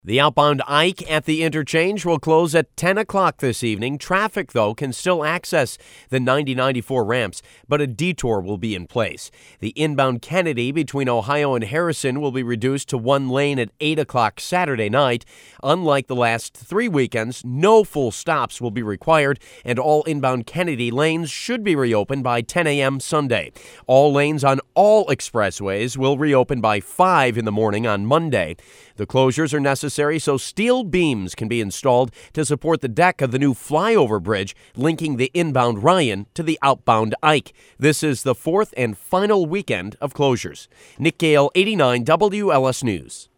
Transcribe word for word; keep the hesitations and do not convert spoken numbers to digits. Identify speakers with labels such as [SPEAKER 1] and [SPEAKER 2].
[SPEAKER 1] The outbound Ike at the interchange will close at ten o'clock this evening. Traffic, though, can still access the ninety ninety-four ramps, but a detour will be in place. The inbound Kennedy between Ohio and Harrison will be reduced to one lane at eight o'clock Saturday night. Unlike the last three weekends, no full stops will be required, and all inbound Kennedy lanes should be reopened by ten a.m. Sunday. All lanes on all expressways will reopen by five in the morning on Monday. The closures are necessary so steel beams can be installed to support the deck of the new flyover bridge linking the inbound Ryan to the outbound Ike. This is the fourth and final weekend of closures. Nick Gale, eighty-nine W L S News.